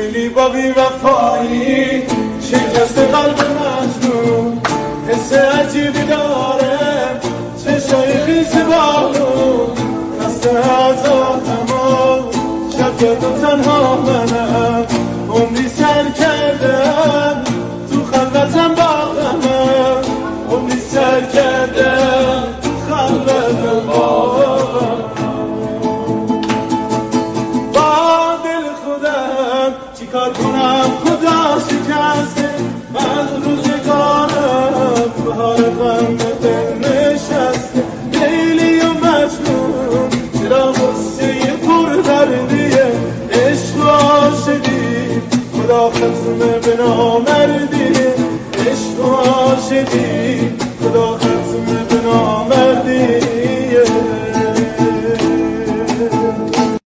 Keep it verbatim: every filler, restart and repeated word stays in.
لیلی با بی وفایی شکست قلب مجنون، حس عجیبی داره چشای خیس بارون، خسته از آدما شب گردم تنها منم، عمری سر کردم تو خلوتم با غمم، عمری سر کردم تو خلوتم با غمم. با دل خودم چی کار کنم خدا شکسته، من روزگارم بهار غم دل نشسته، لیلی و مجنون چرا غصه پر دردیه، عشق و عاشقی خدا ختمه به نامردیه.